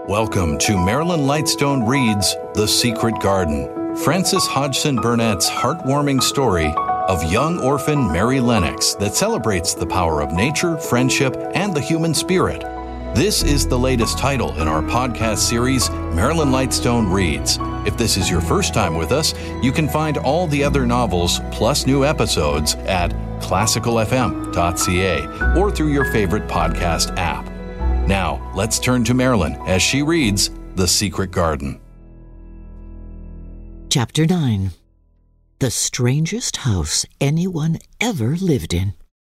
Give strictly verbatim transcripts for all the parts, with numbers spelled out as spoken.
Welcome to Marilyn Lightstone Reads The Secret Garden, Frances Hodgson Burnett's heartwarming story of young orphan Mary Lennox that celebrates the power of nature, friendship, and the human spirit. This is the latest title in our podcast series, Marilyn Lightstone Reads. If this is your first time with us, you can find all the other novels plus new episodes at classical f m dot c a or through your favorite podcast app. Now, let's turn to Marilyn as she reads The Secret Garden. Chapter nine. The Strangest House Anyone Ever Lived In.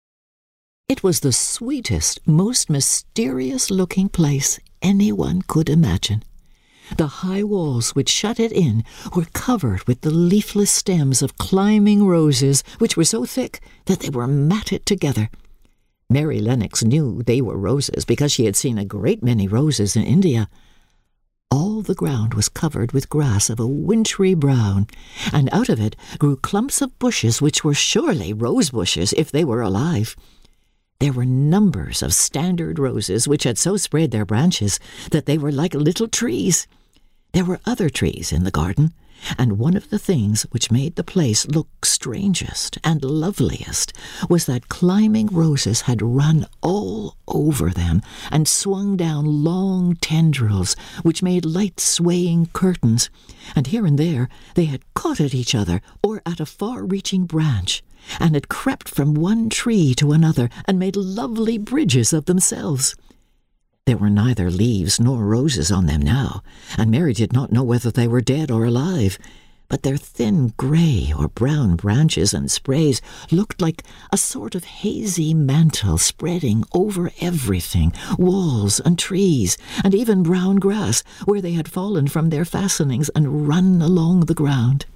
It was the sweetest, most mysterious-looking place anyone could imagine. The high walls which shut it in were covered with the leafless stems of climbing roses, which were so thick that they were matted together. Mary Lennox knew they were roses because she had seen a great many roses in India. All the ground was covered with grass of a wintry brown, and out of it grew clumps of bushes which were surely rose bushes if they were alive. There were numbers of standard roses which had so spread their branches that they were like little trees. There were other trees in the garden, and one of the things which made the place look strangest and loveliest was that climbing roses had run all over them and swung down long tendrils which made light swaying curtains, and here and there they had caught at each other or at a far-reaching branch, and had crept from one tree to another and made lovely bridges of themselves. There were neither leaves nor roses on them now, and Mary did not know whether they were dead or alive, but their thin grey or brown branches and sprays looked like a sort of hazy mantle spreading over everything, walls and trees, and even brown grass, where they had fallen from their fastenings and run along the ground.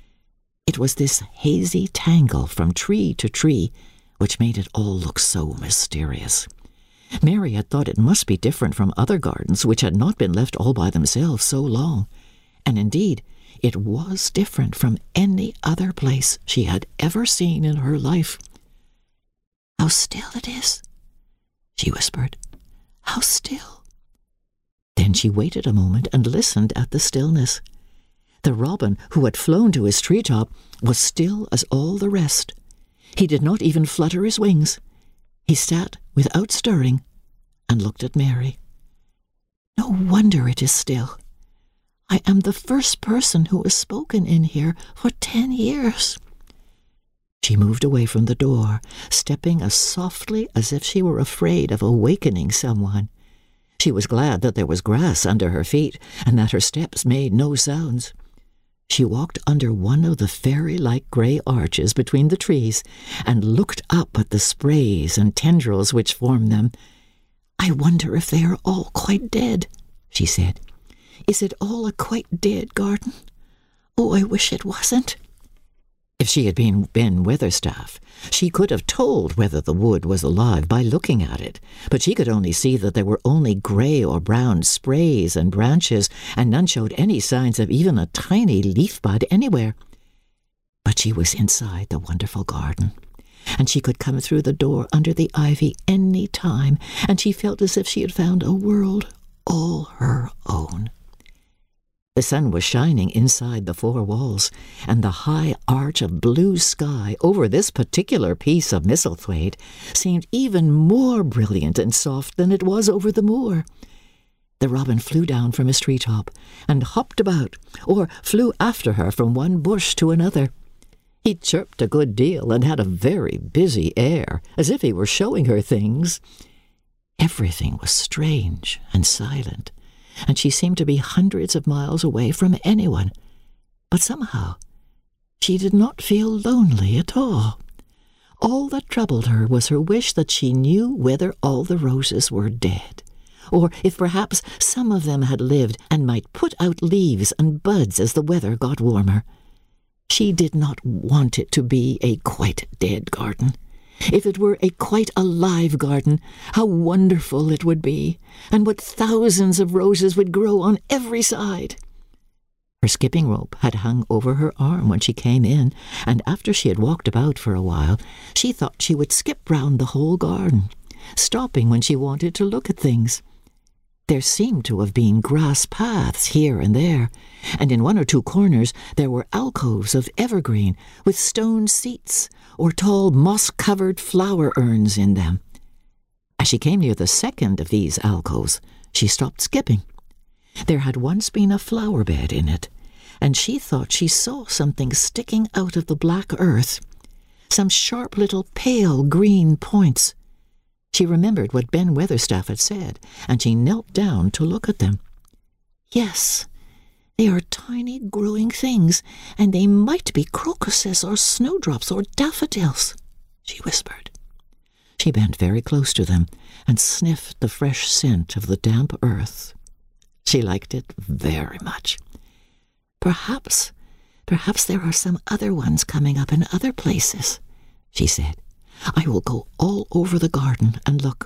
It was this hazy tangle from tree to tree which made it all look so mysterious. Mary had thought it must be different from other gardens which had not been left all by themselves so long, and indeed it was different from any other place she had ever seen in her life. "How still it is," she whispered. "How still." Then she waited a moment and listened at the stillness. The robin, who had flown to his treetop, was still as all the rest. He did not even flutter his wings. He sat without stirring and looked at Mary. "No wonder it is still. I am the first person who has spoken in here for ten years." She moved away from the door, stepping as softly as if she were afraid of awakening someone. She was glad that there was grass under her feet and that her steps made no sounds. She walked under one of the fairy-like grey arches between the trees and looked up at the sprays and tendrils which formed them. "I wonder if they are all quite dead," she said. "Is it all a quite dead garden? Oh, I wish it wasn't." If she had been Ben Weatherstaff, she could have told whether the wood was alive by looking at it, but she could only see that there were only grey or brown sprays and branches, and none showed any signs of even a tiny leaf bud anywhere. But she was inside the wonderful garden, and she could come through the door under the ivy any time, and she felt as if she had found a world all her own. The sun was shining inside the four walls, and the high arch of blue sky over this particular piece of Misselthwaite seemed even more brilliant and soft than it was over the moor. The robin flew down from his treetop and hopped about, or flew after her from one bush to another. He chirped a good deal and had a very busy air, as if he were showing her things. Everything was strange and silent, and she seemed to be hundreds of miles away from anyone. But somehow she did not feel lonely at all. All that troubled her was her wish that she knew whether all the roses were dead, or if perhaps some of them had lived and might put out leaves and buds as the weather got warmer. She did not want it to be a quite dead garden. If it were a quite alive garden, how wonderful it would be, and what thousands of roses would grow on every side. Her skipping rope had hung over her arm when she came in, and after she had walked about for a while, she thought she would skip round the whole garden, stopping when she wanted to look at things. There seemed to have been grass paths here and there, and in one or two corners there were alcoves of evergreen with stone seats or tall moss-covered flower urns in them. As she came near the second of these alcoves, she stopped skipping. There had once been a flower bed in it, and she thought she saw something sticking out of the black earth, some sharp little pale green points. She remembered what Ben Weatherstaff had said, and she knelt down to look at them. Yes, they are tiny growing things, and they might be crocuses or snowdrops or daffodils, she whispered. She bent very close to them and sniffed the fresh scent of the damp earth. She liked it very much. Perhaps, perhaps there are some other ones coming up in other places, she said. I will go all over the garden and look.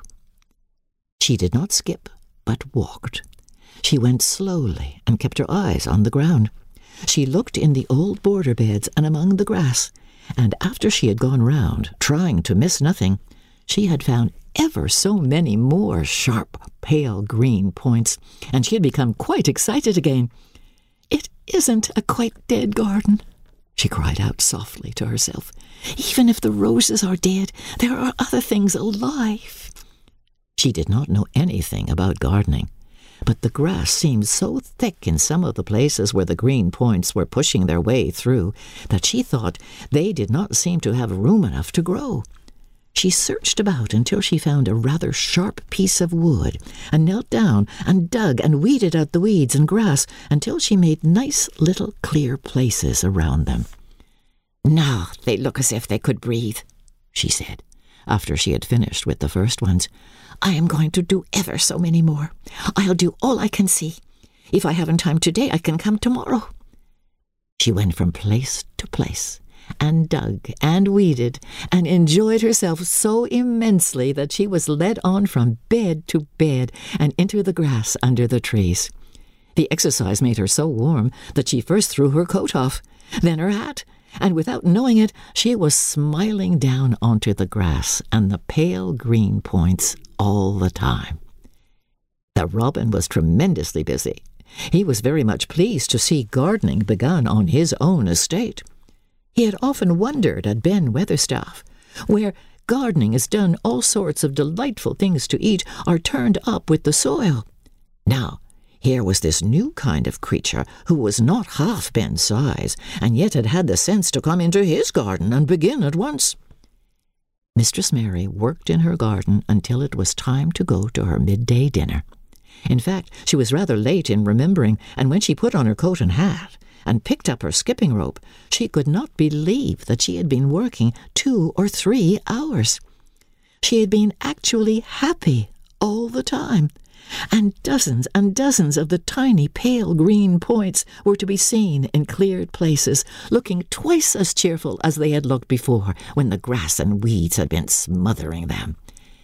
She did not skip, but walked. She went slowly and kept her eyes on the ground. She looked in the old border beds and among the grass, and after she had gone round, trying to miss nothing, she had found ever so many more sharp, pale green points, and she had become quite excited again. It isn't a quite dead garden, she cried out softly to herself. Even if the roses are dead, there are other things alive. She did not know anything about gardening, but the grass seemed so thick in some of the places where the green points were pushing their way through that she thought they did not seem to have room enough to grow. She searched about until she found a rather sharp piece of wood and knelt down and dug and weeded out the weeds and grass until she made nice little clear places around them. Now they look as if they could breathe, she said, after she had finished with the first ones. I am going to do ever so many more. I'll do all I can see. If I haven't time today, I can come tomorrow. She went from place to place, and dug and weeded, and enjoyed herself so immensely that she was led on from bed to bed and into the grass under the trees. The exercise made her so warm that she first threw her coat off, then her hat, and without knowing it, she was smiling down onto the grass and the pale green points all the time. The robin was tremendously busy. He was very much pleased to see gardening begun on his own estate. He had often wondered at Ben Weatherstaff, where gardening is done, all sorts of delightful things to eat are turned up with the soil. Now, here was this new kind of creature who was not half Ben's size, and yet had had the sense to come into his garden and begin at once. Mistress Mary worked in her garden until it was time to go to her midday dinner. In fact, she was rather late in remembering, and when she put on her coat and hat and picked up her skipping rope, she could not believe that she had been working two or three hours. She had been actually happy all the time, and dozens and dozens of the tiny pale green points were to be seen in cleared places, looking twice as cheerful as they had looked before when the grass and weeds had been smothering them.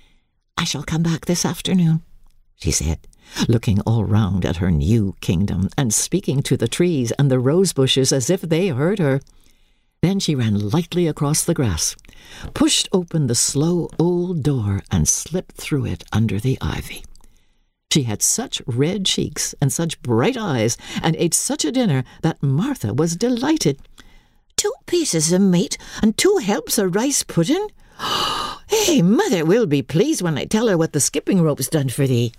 I shall come back this afternoon, she said, looking all round at her new kingdom and speaking to the trees and the rose bushes as if they heard her. Then she ran lightly across the grass, pushed open the slow old door and slipped through it under the ivy. She had such red cheeks and such bright eyes and ate such a dinner that Martha was delighted. Two pieces of meat and two helps of rice pudding? Hey, Mother will be pleased when I tell her what the skipping rope's done for thee.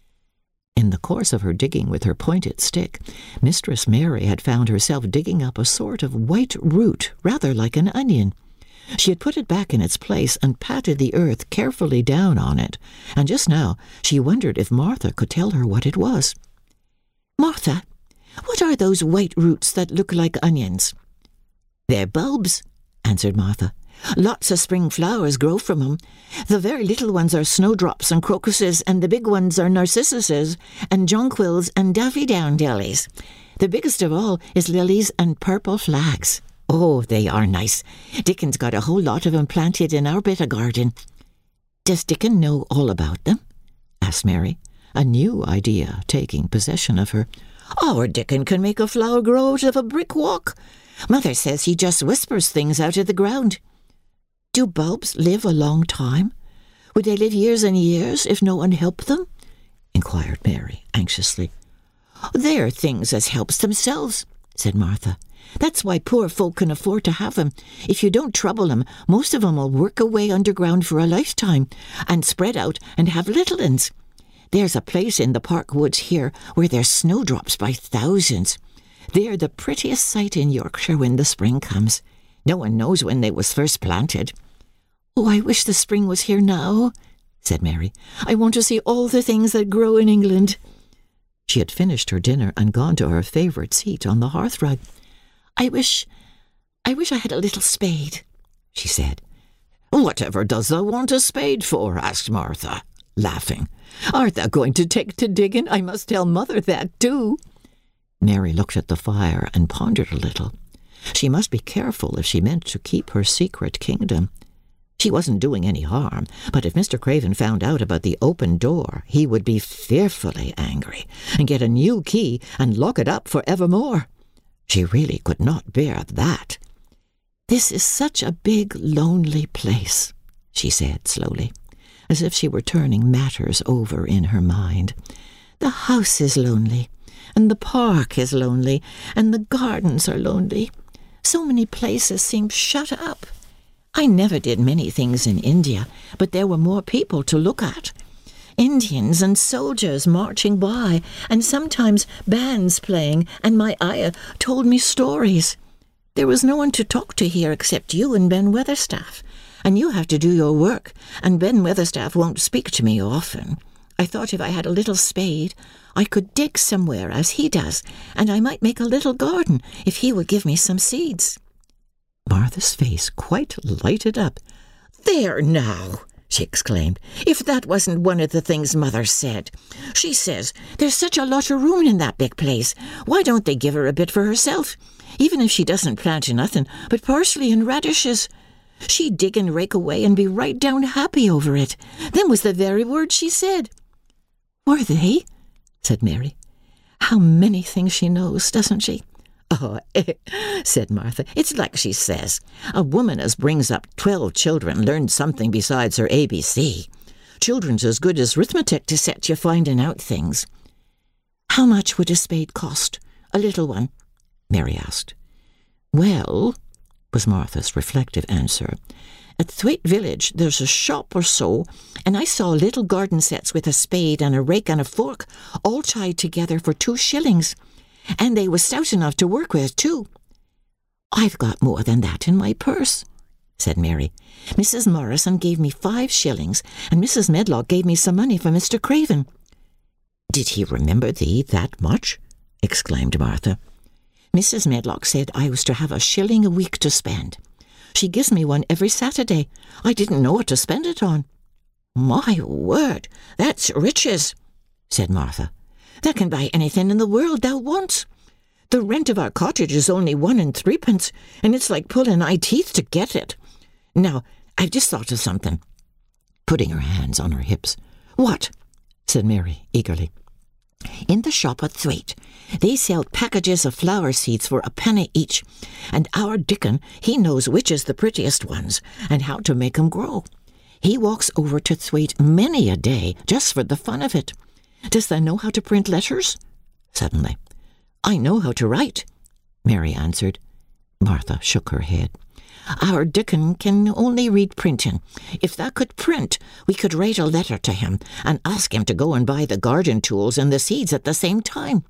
In the course of her digging with her pointed stick, Mistress Mary had found herself digging up a sort of white root, rather like an onion. She had put it back in its place and patted the earth carefully down on it, and just now she wondered if Martha could tell her what it was. Martha, what are those white roots that look like onions? They're bulbs, answered Martha. Lots of spring flowers grow from them. The very little ones are snowdrops and crocuses, and the big ones are narcissuses and jonquils and daffodillies. The biggest of all is lilies and purple flags. Oh, they are nice. Dickon's got a whole lot of them planted in our bit of garden. Does Dickon know all about them? asked Mary, a new idea taking possession of her. Our Dickon can make a flower grow out of a brick walk. Mother says he just whispers things out of the ground. Do bulbs live a long time? Would they live years and years if no one helped them? inquired Mary anxiously. "They're things as helps themselves," said Martha. "That's why poor folk can afford to have 'em. If you don't trouble 'em, most of 'em will work away underground for a lifetime, and spread out and have little uns. There's a place in the park woods here where there's snowdrops by thousands. They're the prettiest sight in Yorkshire when the spring comes. No one knows when they was first planted." "Oh, I wish the spring was here now," said Mary. "I want to see all the things that grow in England." She had finished her dinner and gone to her favourite seat on the hearthrug. I wish, I wish I had a little spade," she said. "Whatever does thou want a spade for?" asked Martha, laughing. "Art thou going to take to digging? I must tell Mother that too." Mary looked at the fire and pondered a little. She must be careful if she meant to keep her secret kingdom. She wasn't doing any harm, but if Mister Craven found out about the open door, he would be fearfully angry and get a new key and lock it up for evermore. She really could not bear that. "This is such a big, lonely place," she said slowly, as if she were turning matters over in her mind. "The house is lonely, and the park is lonely, and the gardens are lonely. So many places seem shut up. I never did many things in India, but there were more people to look at. Indians and soldiers marching by, and sometimes bands playing, and my ayah told me stories. There was no one to talk to here except you and Ben Weatherstaff, and you have to do your work, and Ben Weatherstaff won't speak to me often. I thought if I had a little spade, I could dig somewhere as he does, and I might make a little garden if he would give me some seeds." Martha's face quite lighted up. "There now!" she exclaimed. "If that wasn't one of the things Mother said. She says there's such a lot of room in that big place. Why don't they give her a bit for herself? Even if she doesn't plant nothing but parsley and radishes. She'd dig and rake away and be right down happy over it. Them was the very words she said." "Were they?" said Mary. "How many things she knows, doesn't she?" "Oh, eh," said Martha, "it's like she says. A woman as brings up twelve children learns something besides her A B C. Children's as good as arithmetic to set you finding out things." "How much would a spade cost? A little one?" Mary asked. "Well," was Martha's reflective answer, "at Thwaite Village there's a shop or so, and I saw little garden sets with a spade and a rake and a fork all tied together for two shillings. And they was stout enough to work with, too." "I've got more than that in my purse," said Mary. "Missus Morrison gave me five shillings, and Missus Medlock gave me some money for Mister Craven." "Did he remember thee that much?" exclaimed Martha. "Missus Medlock said I was to have a shilling a week to spend. She gives me one every Saturday. I didn't know what to spend it on." "My word, that's riches," said Martha. "That can buy anything in the world thou wants. The rent of our cottage is only one and threepence, and it's like pulling eye teeth to get it. Now, I've just thought of something," putting her hands on her hips. "What?" said Mary eagerly. "In the shop at Thwaite, they sell packages of flower seeds for a penny each, and our Dickon, he knows which is the prettiest ones, and how to make 'em grow. He walks over to Thwaite many a day, just for the fun of it. Does thou know how to print letters?" suddenly. "I know how to write," Mary answered. Martha shook her head. "Our Dickon can only read printing. If thou could print, we could write a letter to him and ask him to go and buy the garden tools and the seeds at the same time."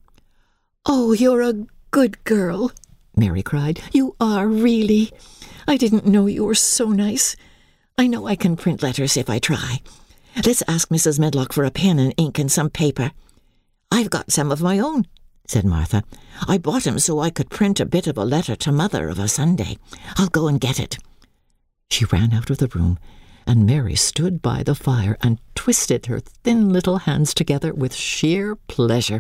"Oh, you're a good girl," Mary cried. "You are, really. I didn't know you were so nice. I know I can print letters if I try. Let's ask Missus Medlock for a pen and ink and some paper." "I've got some of my own," said Martha. "I bought 'em so I could print a bit of a letter to Mother of a Sunday. I'll go and get it." She ran out of the room, and Mary stood by the fire and twisted her thin little hands together with sheer pleasure.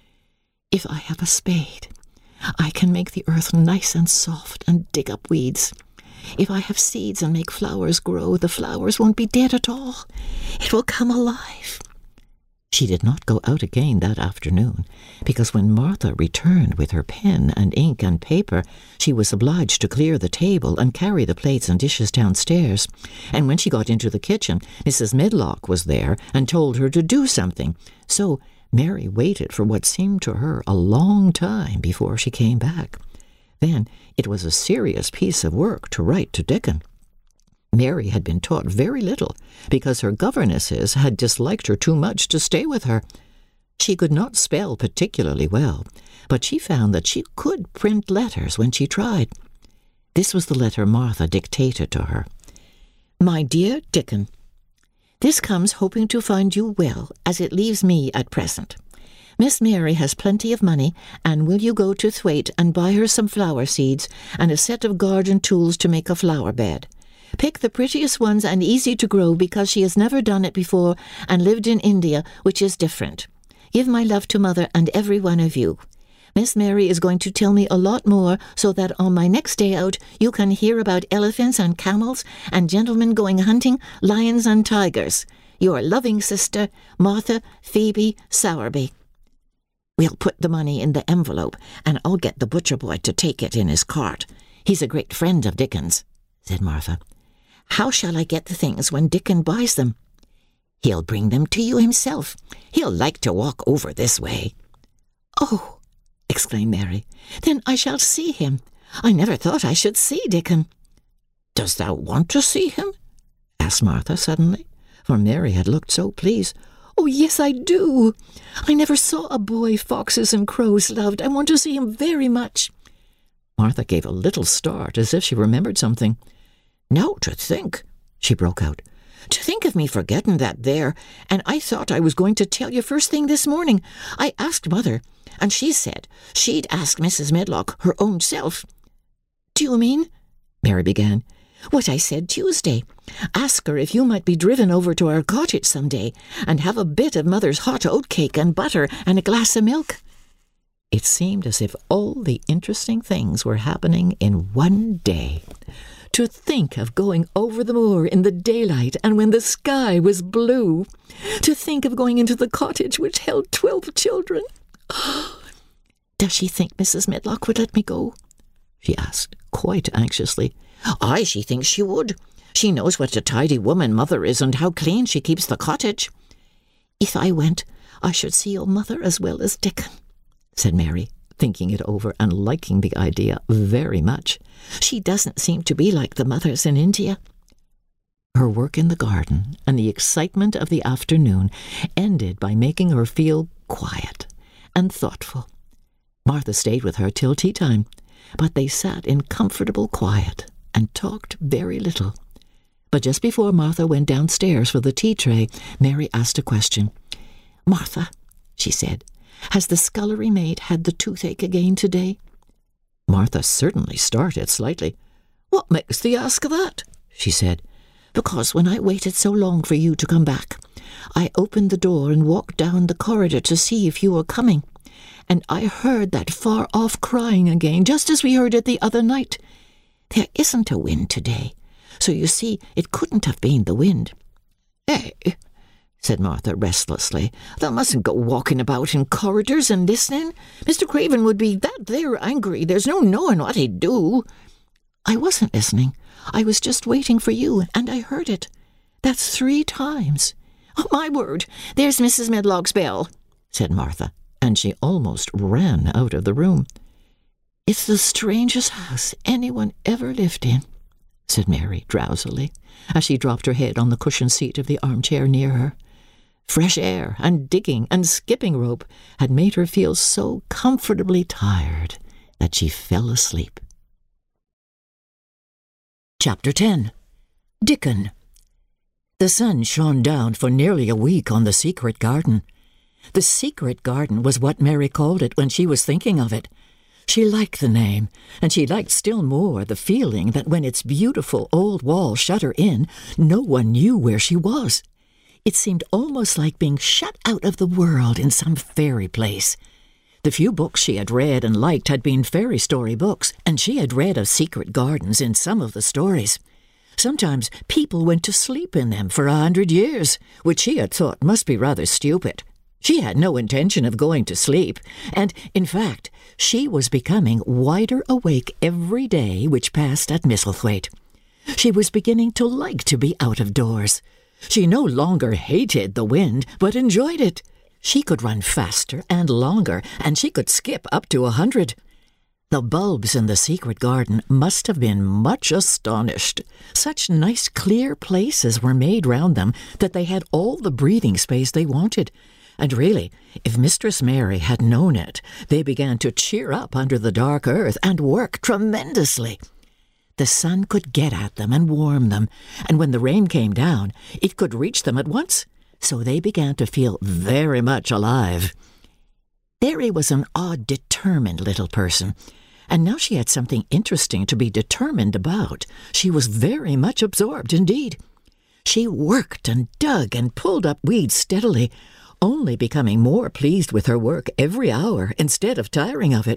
"If I have a spade, I can make the earth nice and soft and dig up weeds. If I have seeds and make flowers grow, the flowers won't be dead at all. It will come alive." She did not go out again that afternoon, because when Martha returned with her pen and ink and paper, she was obliged to clear the table and carry the plates and dishes downstairs. And when she got into the kitchen, Missus Medlock was there and told her to do something. So Mary waited for what seemed to her a long time before she came back. Then it was a serious piece of work to write to Dickon. Mary had been taught very little because her governesses had disliked her too much to stay with her. She could not spell particularly well, but she found that she could print letters when she tried. This was the letter Martha dictated to her. My dear Dickon, this comes hoping to find you well, as it leaves me at present. Miss Mary has plenty of money, and will you go to Thwaite and buy her some flower seeds and a set of garden tools to make a flower bed? Pick the prettiest ones and easy to grow, because she has never done it before and lived in India, which is different. Give my love to Mother and every one of you. Miss Mary is going to tell me a lot more, so that on my next day out you can hear about elephants and camels and gentlemen going hunting, lions and tigers. Your loving sister, Martha Phoebe Sowerby. We'll put the money in the envelope, and I'll get the butcher boy to take it in his cart. He's a great friend of Dickon's, said Martha. How shall I get the things when Dickon buys them? He'll bring them to you himself. He'll like to walk over this way. Oh, exclaimed Mary, then I shall see him. I never thought I should see Dickon. Dost thou want to see him? asked Martha suddenly, for Mary had looked so pleased. Oh, yes, I do. I never saw a boy foxes and crows loved. I want to see him very much. Martha gave a little start, as if she remembered something. Now to think, she broke out, to think of me forgetting that there, and I thought I was going to tell you first thing this morning. I asked Mother, and she said she'd ask Missus Medlock her own self. Do you mean? Mary began. What I said Tuesday. Ask her if you might be driven over to our cottage some day and have a bit of Mother's hot oat cake and butter and a glass of milk. It seemed as if all the interesting things were happening in one day. To think of going over the moor in the daylight and when the sky was blue. To think of going into the cottage which held twelve children. Does she think Missus Medlock would let me go? She asked, quite anxiously. Aye, she thinks she would. She knows what a tidy woman Mother is and how clean she keeps the cottage. If I went, I should see your mother as well as Dickon, said Mary, thinking it over and liking the idea very much. She doesn't seem to be like the mothers in India. Her work in the garden and the excitement of the afternoon ended by making her feel quiet and thoughtful. Martha stayed with her till tea time, but they sat in comfortable quiet and talked very little. But just before Martha went downstairs for the tea tray, Mary asked a question. Martha, she said, has the scullery maid had the toothache again today? Martha certainly started slightly. What makes thee ask that? She said. Because when I waited so long for you to come back, I opened the door and walked down the corridor to see if you were coming, and I heard that far-off crying again, just as we heard it the other night. There isn't a wind today, so you see it couldn't have been the wind. Eh, said Martha restlessly. Thou mustn't go walking about in corridors and listening. Mister Craven would be that there angry, there's no knowing what he'd do. I wasn't listening. I was just waiting for you, and I heard it. That's three times. Oh, my word, there's Missus Medlock's bell, said Martha, and she almost ran out of the room. It's the strangest house anyone ever lived in, said Mary drowsily, as she dropped her head on the cushioned seat of the armchair near her. Fresh air and digging and skipping rope had made her feel so comfortably tired that she fell asleep. Chapter ten. Dickon. The sun shone down for nearly a week on the secret garden. The secret garden was what Mary called it when she was thinking of it. She liked the name, and she liked still more the feeling that when its beautiful old wall shut her in, no one knew where she was. It seemed almost like being shut out of the world in some fairy place. The few books she had read and liked had been fairy story books, and she had read of secret gardens in some of the stories. Sometimes people went to sleep in them for a hundred years, which she had thought must be rather stupid. She had no intention of going to sleep, and, in fact, she was becoming wider awake every day which passed at Misselthwaite. She was beginning to like to be out of doors. She no longer hated the wind, but enjoyed it. She could run faster and longer, and she could skip up to a hundred. The bulbs in the secret garden must have been much astonished. Such nice clear places were made round them that they had all the breathing space they wanted. And really, if Mistress Mary had known it, they began to cheer up under the dark earth and work tremendously. The sun could get at them and warm them, and when the rain came down, it could reach them at once, so they began to feel very much alive. Mary was an odd, determined little person, and now she had something interesting to be determined about. She was very much absorbed indeed. She worked and dug and pulled up weeds steadily, only becoming more pleased with her work every hour instead of tiring of it.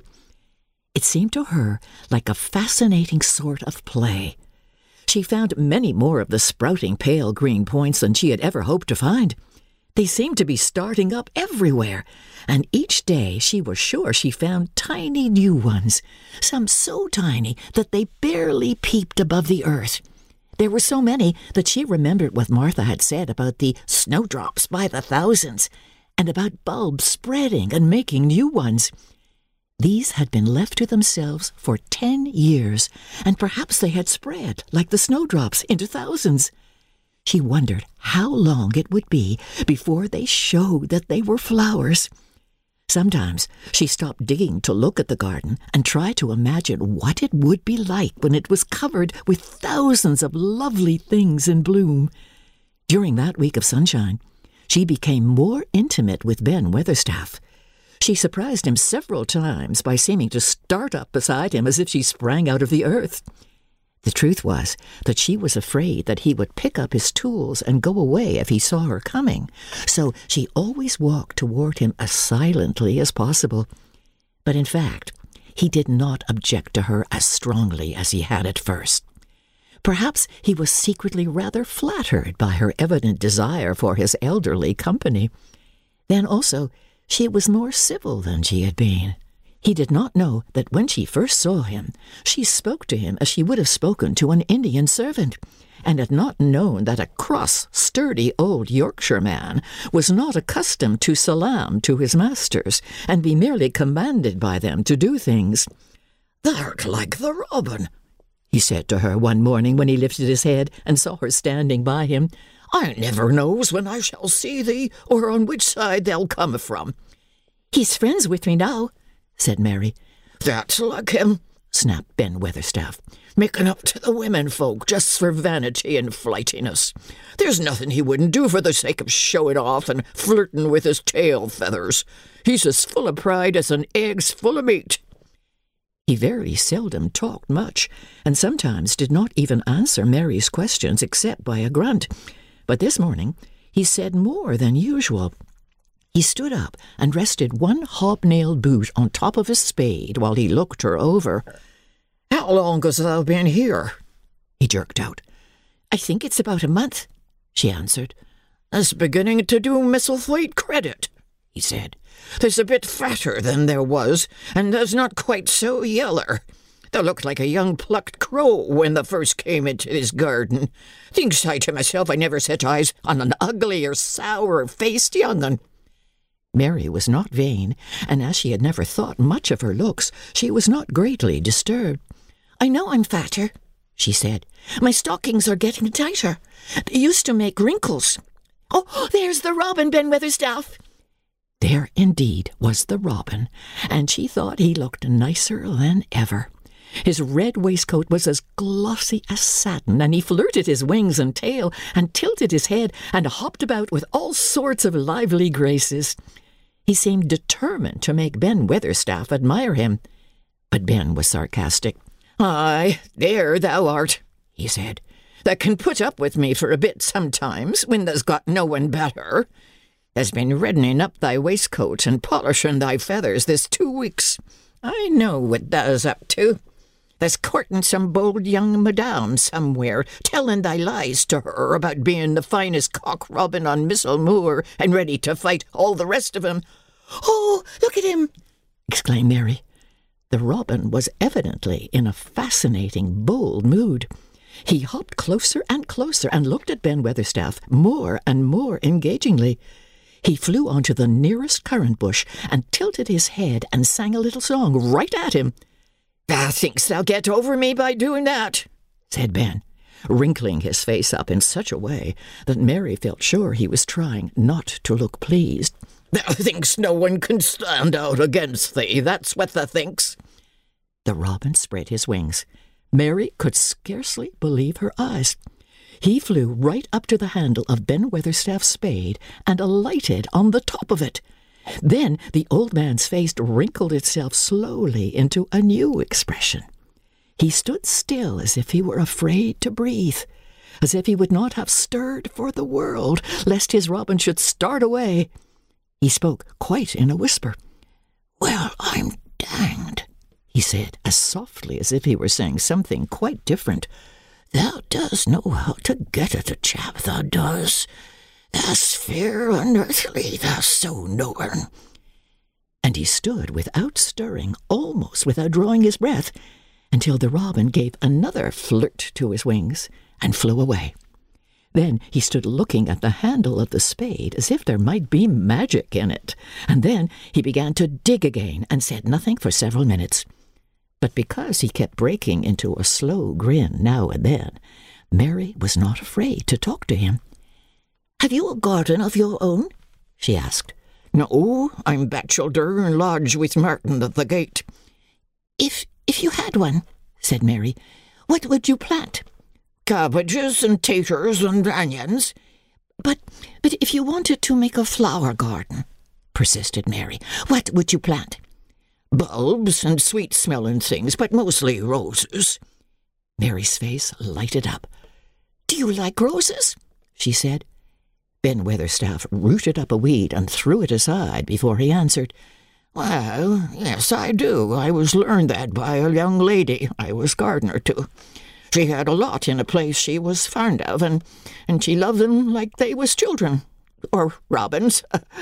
It seemed to her like a fascinating sort of play. She found many more of the sprouting pale green points than she had ever hoped to find. They seemed to be starting up everywhere, and each day she was sure she found tiny new ones, some so tiny that they barely peeped above the earth. There were so many that she remembered what Martha had said about the snowdrops by the thousands, and about bulbs spreading and making new ones. These had been left to themselves for ten years, and perhaps they had spread, like the snowdrops, into thousands. She wondered how long it would be before they showed that they were flowers. Sometimes she stopped digging to look at the garden and try to imagine what it would be like when it was covered with thousands of lovely things in bloom. During that week of sunshine, she became more intimate with Ben Weatherstaff. She surprised him several times by seeming to start up beside him as if she sprang out of the earth. The truth was that she was afraid that he would pick up his tools and go away if he saw her coming, so she always walked toward him as silently as possible. But in fact, he did not object to her as strongly as he had at first. Perhaps he was secretly rather flattered by her evident desire for his elderly company. Then also, she was more civil than she had been. He did not know that when she first saw him, she spoke to him as she would have spoken to an Indian servant, and had not known that a cross, sturdy old Yorkshire man was not accustomed to salaam to his masters, and be merely commanded by them to do things. "Thou'rt like the robin," he said to her one morning when he lifted his head and saw her standing by him. "I never knows when I shall see thee, or on which side they'll come from." "He's friends with me now," said Mary. "That's like him," snapped Ben Weatherstaff, "making up to the women folk just for vanity and flightiness. There's nothing he wouldn't do for the sake of showing off and flirting with his tail feathers. He's as full of pride as an egg's full of meat." He very seldom talked much, and sometimes did not even answer Mary's questions except by a grunt. But this morning he said more than usual. He stood up and rested one hobnailed boot on top of his spade while he looked her over. "How long has thou been here?" he jerked out. "I think it's about a month," she answered. "That's beginning to do Misselthwaite credit," he said. "There's a bit fatter than there was, and there's not quite so yeller. Thou looked like a young plucked crow when thou first came into this garden. Thinks I to myself I never set eyes on an uglier, sour-faced young un." Mary was not vain, and as she had never thought much of her looks, she was not greatly disturbed. "I know I'm fatter," she said. "My stockings are getting tighter. They used to make wrinkles. Oh, there's the robin, Ben Weatherstaff." There indeed was the robin, and she thought he looked nicer than ever. His red waistcoat was as glossy as satin, and he flirted his wings and tail, and tilted his head, and hopped about with all sorts of lively graces. He seemed determined to make Ben Weatherstaff admire him. But Ben was sarcastic. "Aye, there thou art," he said. "Thou can put up with me for a bit sometimes, when thou's got no one better. Thou's been reddening up thy waistcoat and polishing thy feathers this two weeks. I know what thou's up to. There's courting some bold young madame somewhere, telling thy lies to her about being the finest cock robin on Missel Moor and ready to fight all the rest of 'em." "Oh, look at him!" exclaimed Mary. The robin was evidently in a fascinating, bold mood. He hopped closer and closer and looked at Ben Weatherstaff more and more engagingly. He flew onto the nearest currant bush and tilted his head and sang a little song right at him. "Thou thinkst thou get over me by doing that," said Ben, wrinkling his face up in such a way that Mary felt sure he was trying not to look pleased. "Thou thinks no one can stand out against thee, that's what thou thinks." The robin spread his wings. Mary could scarcely believe her eyes. He flew right up to the handle of Ben Weatherstaff's spade and alighted on the top of it. Then the old man's face wrinkled itself slowly into a new expression. He stood still as if he were afraid to breathe, as if he would not have stirred for the world, lest his robin should start away. He spoke quite in a whisper. "Well, I'm danged," he said, as softly as if he were saying something quite different. "Thou does know how to get at a chap, thou does. Thou's fair unearthly, thou so knowing." And he stood without stirring, almost without drawing his breath, until the robin gave another flirt to his wings and flew away. Then he stood looking at the handle of the spade as if there might be magic in it, and then he began to dig again and said nothing for several minutes. But because he kept breaking into a slow grin now and then, Mary was not afraid to talk to him. "Have you a garden of your own?" she asked. "No, I'm bachelder and lodge with Martin at the gate." If if you had one," said Mary, "what would you plant?" "Cabbages and taters and onions." But, but if you wanted to make a flower garden," persisted Mary, "what would you plant?" "Bulbs and sweet-smelling things, but mostly roses." Mary's face lighted up. "Do you like roses?" she said. Ben Weatherstaff rooted up a weed and threw it aside before he answered. "Well, yes, I do. I was learned that by a young lady I was gardener to. She had a lot in a place she was fond of, and, and she loved them like they was children, or robins.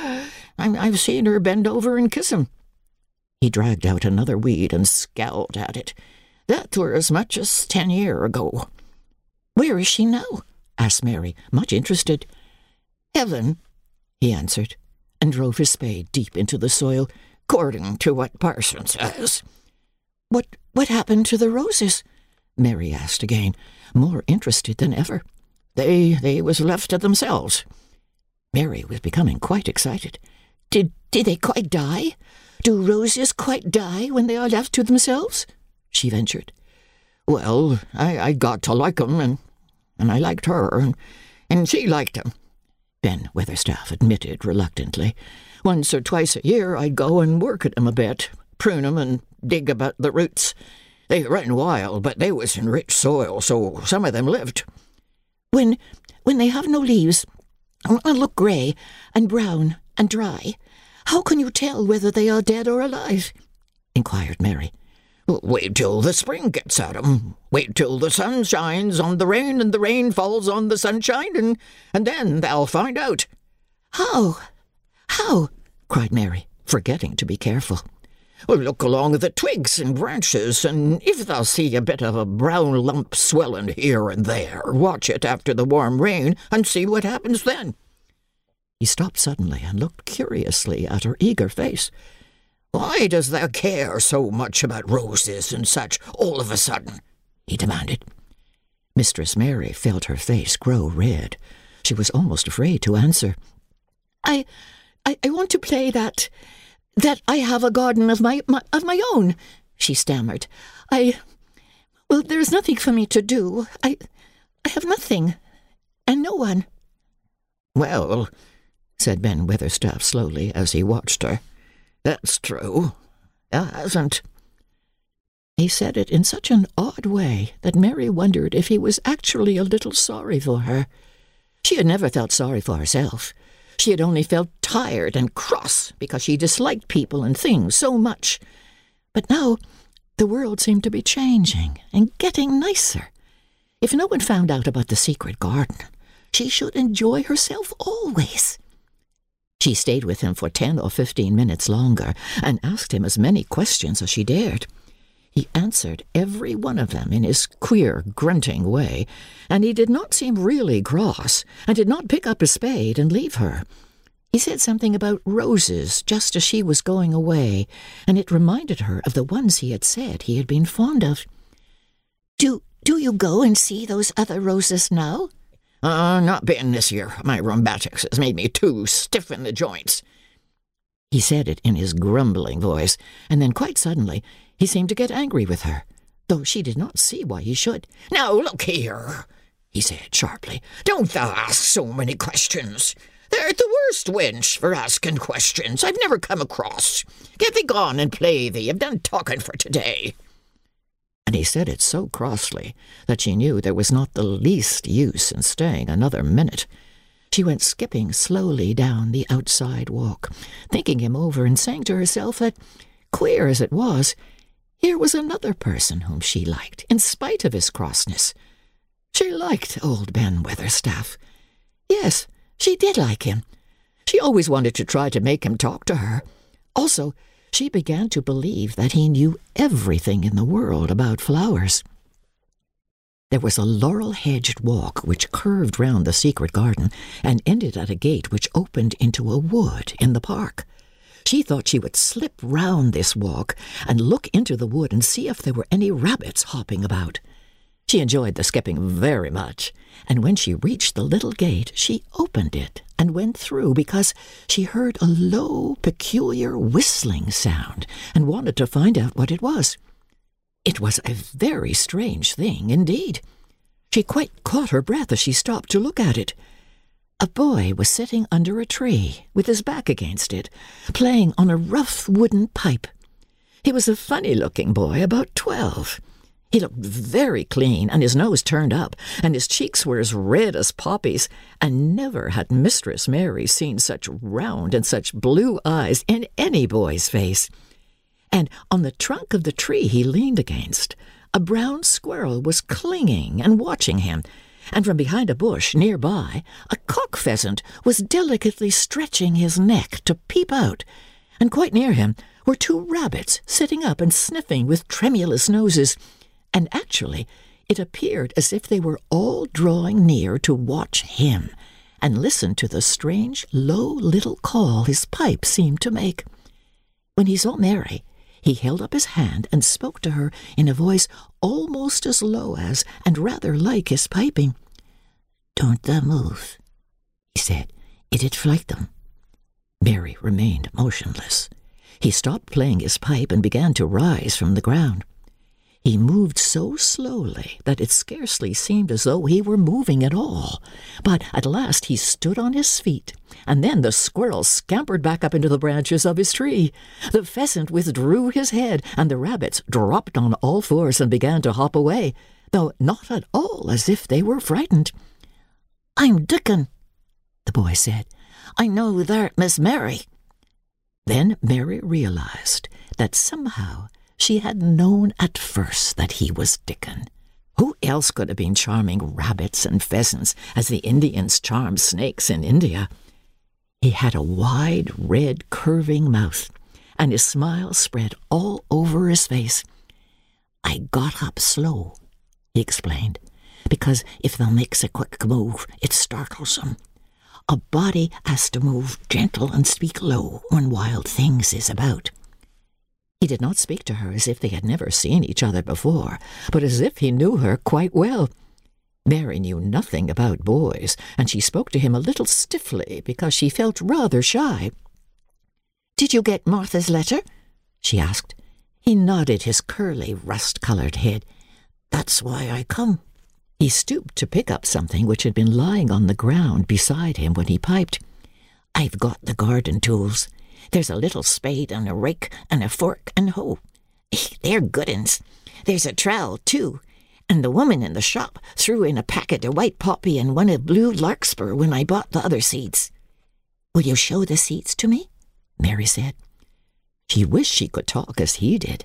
I've seen her bend over and kiss 'em." He dragged out another weed and scowled at it. "That were as much as ten year ago." "Where is she now?" asked Mary, much interested. "Heaven," he answered, and drove his spade deep into the soil, "according to what parson says." What, what happened to the roses?" Mary asked again, more interested than ever. They, they was left to themselves." Mary was becoming quite excited. Did, did they quite die? Do roses quite die when they are left to themselves?" she ventured. "Well, I, I got to like 'em, and, and I liked her, and, and she liked 'em," Ben Weatherstaff admitted reluctantly. "Once or twice a year I'd go and work at 'em a bit, prune 'em and dig about the roots. They ran wild, but they was in rich soil, so some of them lived." When, when they have no leaves, and look grey and brown and dry, how can you tell whether they are dead or alive?" inquired Mary. "Wait till the spring gets at 'em. Wait till the sun shines on the rain and the rain falls on the sunshine, and, and then they'll find out." "How? How?" cried Mary, forgetting to be careful. "Well, look along the twigs and branches, and if thou see a bit of a brown lump swelling here and there, watch it after the warm rain and see what happens then." He stopped suddenly and looked curiously at her eager face. "Why does thou care so much about roses and such all of a sudden?" he demanded. Mistress Mary felt her face grow red. She was almost afraid to answer. I, I, I want to play that, that I have a garden of my, my of my own," she stammered. I, well, there's nothing for me to do. I, I have nothing, and no one." "Well," said Ben Weatherstaff slowly as he watched her, "that's true. Thou hasn't." He said it in such an odd way that Mary wondered if he was actually a little sorry for her. She had never felt sorry for herself. She had only felt tired and cross because she disliked people and things so much. But now, The world seemed to be changing and getting nicer. If no one found out about the secret garden, she should enjoy herself always. She stayed with him for ten or fifteen minutes longer and asked him as many questions as she dared. He answered every one of them in his queer, grunting way, and he did not seem really cross, and did not pick up his spade and leave her. He said something about roses just as she was going away, and it reminded her of the ones he had said he had been fond of. Do, do you go and see those other roses now? Uh, not been this year. My rheumatics has made me too stiff in the joints. He said it in his grumbling voice, and then quite suddenly he seemed to get angry with her, though she did not see why he should. Now, look here, he said sharply. Don't thou ask so many questions. They're the worst wench for asking questions I've never come across. Get thee gone and play thee. I've done talking for today. And he said it so crossly that she knew there was not the least use in staying another minute. She went skipping slowly down the outside walk, thinking him over and saying to herself that, queer as it was, here was another person whom she liked, in spite of his crossness. She liked old Ben Weatherstaff. Yes, she did like him. She always wanted to try to make him talk to her. Also, she began to believe that he knew everything in the world about flowers. There was a laurel-hedged walk which curved round the secret garden and ended at a gate which opened into a wood in the park. She thought she would slip round this walk and look into the wood and see if there were any rabbits hopping about. She enjoyed the skipping very much, and when she reached the little gate, she opened it and went through because she heard a low, peculiar whistling sound and wanted to find out what it was. It was a very strange thing indeed. She quite caught her breath as she stopped to look at it. A boy was sitting under a tree, with his back against it, playing on a rough wooden pipe. He was a funny-looking boy, about twelve. He looked very clean, and his nose turned up, and his cheeks were as red as poppies, and never had Mistress Mary seen such round and such blue eyes in any boy's face. And on the trunk of the tree he leaned against, a brown squirrel was clinging and watching him, and from behind a bush near by, a cock pheasant was delicately stretching his neck to peep out, and quite near him were two rabbits sitting up and sniffing with tremulous noses, and actually it appeared as if they were all drawing near to watch him and listen to the strange, low little call his pipe seemed to make. When he saw Mary, he held up his hand and spoke to her in a voice almost as low as, and rather like his piping. "Don't thou move," he said. "It'd fright them." Mary remained motionless. He stopped playing his pipe and began to rise from the ground. He moved so slowly that it scarcely seemed as though he were moving at all. But at last he stood on his feet, and then the squirrel scampered back up into the branches of his tree. The pheasant withdrew his head, and the rabbits dropped on all fours and began to hop away, though not at all as if they were frightened. "I'm Dickon," the boy said. "I know thou'rt Miss Mary." Then Mary realized that somehow she had known at first that he was Dickon. Who else could have been charming rabbits and pheasants as the Indians charm snakes in India? He had a wide, red, curving mouth, and his smile spread all over his face. "I got up slow," he explained, "because if thou makes a quick move, it startles 'em. A body has to move gentle and speak low when wild things is about." He did not speak to her as if they had never seen each other before, but as if he knew her quite well. Mary knew nothing about boys, and she spoke to him a little stiffly because she felt rather shy. "Did you get Martha's letter?" she asked. He nodded his curly, rust-coloured head. "That's why I come." He stooped to pick up something which had been lying on the ground beside him when he piped. "I've got the garden tools. There's a little spade and a rake and a fork and hoe. They're good uns. There's a trowel, too, and the woman in the shop threw in a packet of white poppy and one of blue larkspur when I bought the other seeds." "Will you show the seeds to me?" Mary said. She wished she could talk as he did.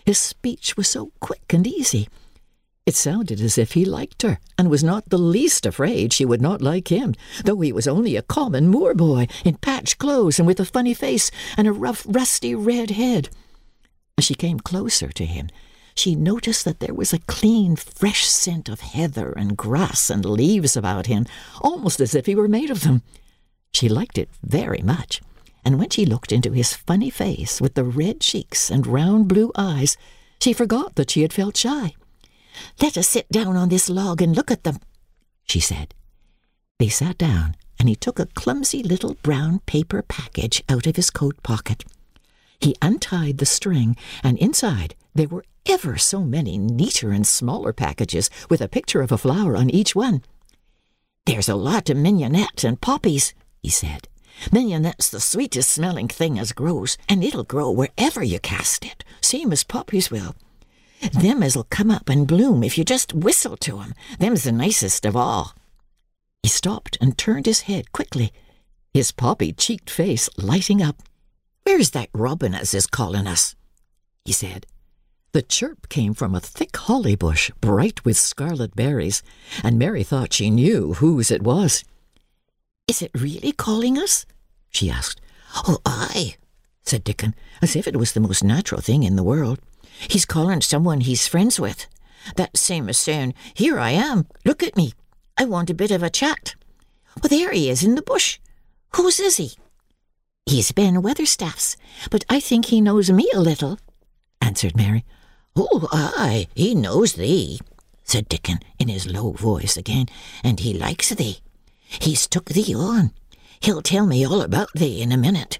His speech was so quick and easy. It sounded as if he liked her, and was not the least afraid she would not like him, though he was only a common moor boy, in patched clothes and with a funny face and a rough, rusty red head. As she came closer to him, she noticed that there was a clean, fresh scent of heather and grass and leaves about him, almost as if he were made of them. She liked it very much, and when she looked into his funny face with the red cheeks and round blue eyes, she forgot that she had felt shy. "Let us sit down on this log and look at them," she said. They sat down, and he took a clumsy little brown paper package out of his coat pocket. He untied the string, and inside there were ever so many neater and smaller packages with a picture of a flower on each one. "There's a lot of mignonette and poppies," he said. "Mignonette's the sweetest smelling thing as grows, and it'll grow wherever you cast it, same as poppies will. Them as'll come up and bloom if you just whistle to 'em. Them's the nicest of all." He stopped and turned his head quickly, his poppy-cheeked face lighting up. "Where's that robin as is calling us?" he said. The chirp came from a thick holly bush, bright with scarlet berries, and Mary thought she knew whose it was. "Is it really calling us?" she asked. "Oh, aye," said Dickon, as if it was the most natural thing in the world. "He's calling someone he's friends with. That's same as saying, 'Here I am, look at me, I want a bit of a chat.' Well, there he is in the bush. Whose is he?" "He's Ben Weatherstaff's, but I think he knows me a little," answered Mary. "Oh, aye, he knows thee," said Dickon in his low voice again, "and he likes thee. He's took thee on. He'll tell me all about thee in a minute."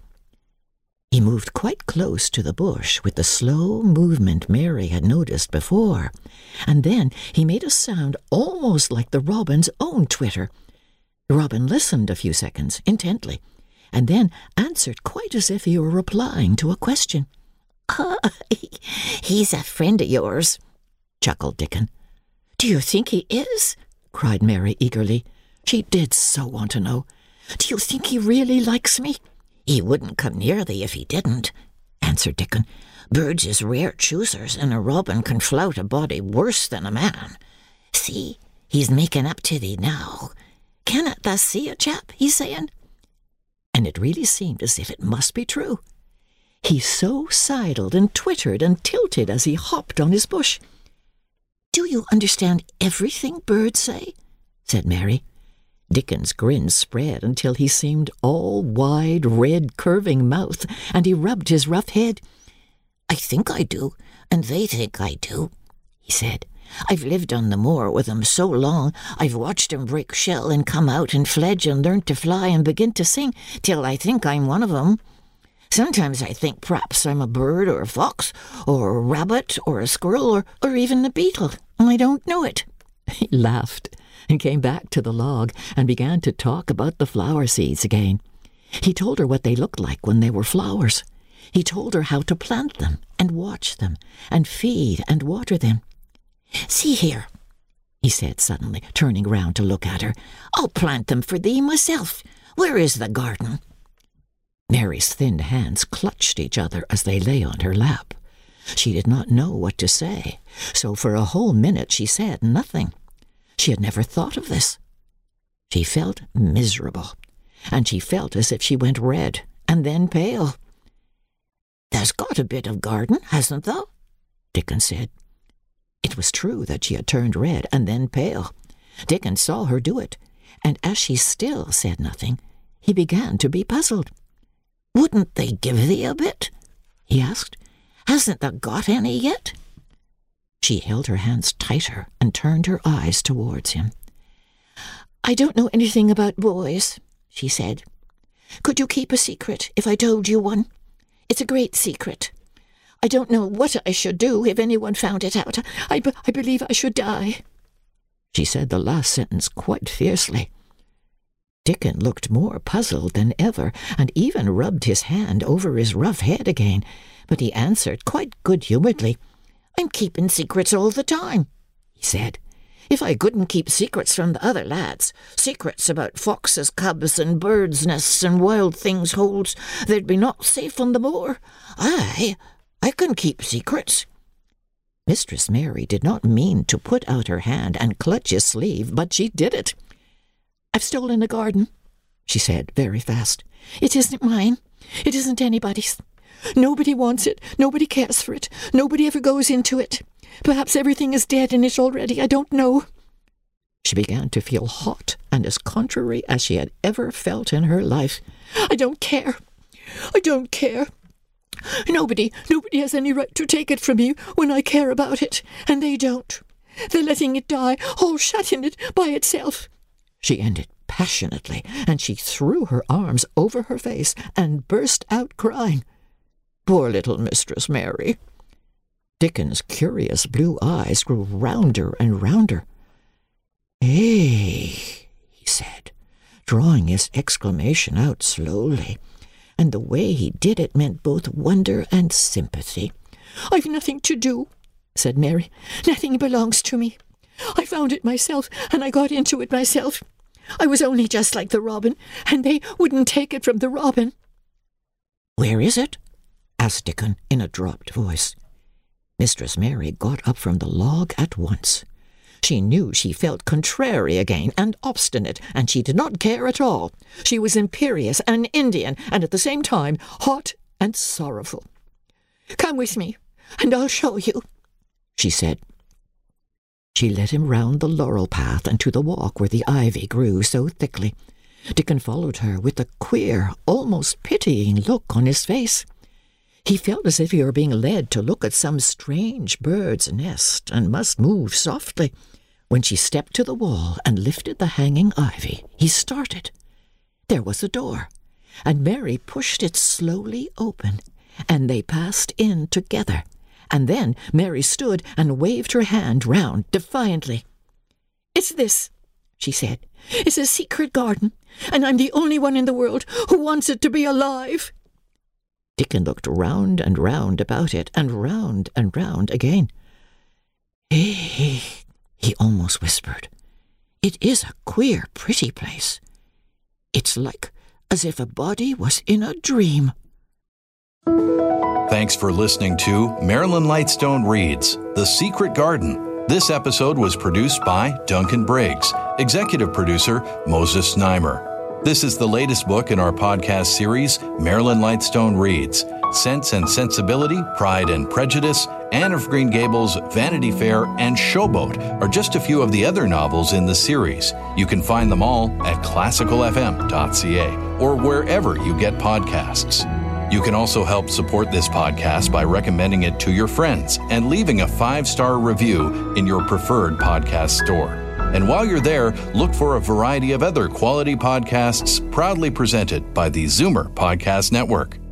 He moved quite close to the bush with the slow movement Mary had noticed before, and then he made a sound almost like the robin's own twitter. The robin listened a few seconds intently, and then answered quite as if he were replying to a question. "Oh, he's a friend of yours," chuckled Dickon. "Do you think he is?" cried Mary eagerly. She did so want to know. "Do you think he really likes me?" "He wouldn't come near thee if he didn't," answered Dickon. "Birds is rare choosers, and a robin can flout a body worse than a man. See, he's making up to thee now. Cannot thou see a chap, he's saying?" And it really seemed as if it must be true. He so sidled and twittered and tilted as he hopped on his bush. "Do you understand everything birds say?" said Mary. Dickon's grin spread until he seemed all wide, red, curving mouth, and he rubbed his rough head. "I think I do, and they think I do," he said. "I've lived on the moor with 'em so long, I've watched 'em break shell and come out and fledge and learn to fly and begin to sing, till I think I'm one of 'em. Sometimes I think p'raps I'm a bird or a fox or a rabbit or a squirrel or, or even a beetle, and I don't know it." He laughed and came back to the log and began to talk about the flower seeds again. He told her what they looked like when they were flowers. He told her how to plant them and watch them and feed and water them. "See here," he said suddenly, turning round to look at her. "I'll plant them for thee myself. Where is the garden?" Mary's thin hands clutched each other as they lay on her lap. She did not know what to say, so for a whole minute she said nothing. She had never thought of this. She felt miserable, and she felt as if she went red and then pale. "Thou's got a bit of garden, hasn't thou?" Dickon said. It was true that she had turned red and then pale. Dickon saw her do it, and as she still said nothing, he began to be puzzled. "Wouldn't they give thee a bit?" he asked. "Hasn't thou got any yet?" She held her hands tighter and turned her eyes towards him. "I don't know anything about boys," she said. "Could you keep a secret if I told you one? It's a great secret. I don't know what I should do if anyone found it out. I, b- I believe I should die." She said the last sentence quite fiercely. Dickon looked more puzzled than ever, and even rubbed his hand over his rough head again, but he answered quite good-humouredly. "I'm keeping secrets all the time," he said. "If I couldn't keep secrets from the other lads, secrets about foxes' cubs and birds' nests and wild things' holes, they'd be not safe on the moor. Aye, I can keep secrets. Mistress Mary did not mean to put out her hand and clutch his sleeve, but she did it. "I've stolen a garden," she said very fast. "It isn't mine. It isn't anybody's. Nobody wants it. Nobody cares for it. Nobody ever goes into it. Perhaps everything is dead in it already. I don't know." She began to feel hot and as contrary as she had ever felt in her life. "I don't care. I don't care. Nobody, nobody has any right to take it from me when I care about it, and they don't. They're letting it die, all shut in it by itself," she ended passionately, and she threw her arms over her face and burst out crying. Poor little Mistress Mary. Dickon's curious blue eyes grew rounder and rounder. "Eh," he said, drawing his exclamation out slowly, and the way he did it meant both wonder and sympathy. "I've nothing to do," said Mary. "Nothing belongs to me. I found it myself, and I got into it myself. I was only just like the robin, and they wouldn't take it from the robin." "Where is it?" asked Dickon in a dropped voice. Mistress Mary got up from the log at once. She knew she felt contrary again and obstinate, and she did not care at all. She was imperious and Indian, and at the same time hot and sorrowful. "Come with me, and I'll show you," she said. She led him round the laurel path and to the walk where the ivy grew so thickly. Dickon followed her with a queer, almost pitying look on his face. He felt as if he were being led to look at some strange bird's nest and must move softly. When she stepped to the wall and lifted the hanging ivy, he started. There was a door, and Mary pushed it slowly open, and they passed in together. And then Mary stood and waved her hand round defiantly. "It's this," she said. "It's a secret garden, and I'm the only one in the world who wants it to be alive." Dickon looked round and round about it, and round and round again. "Eh," he almost whispered. "It is a queer, pretty place. It's like as if a body was in a dream." Thanks for listening to Marilyn Lightstone Reads The Secret Garden. This episode was produced by Duncan Briggs, executive producer Moses Znaimer. This is the latest book in our podcast series, Marilyn Lightstone Reads. Sense and Sensibility, Pride and Prejudice, Anne of Green Gables, Vanity Fair, and Showboat are just a few of the other novels in the series. You can find them all at classical f m dot c a or wherever you get podcasts. You can also help support this podcast by recommending it to your friends and leaving a five-star review in your preferred podcast store. And while you're there, look for a variety of other quality podcasts proudly presented by the Zoomer Podcast Network.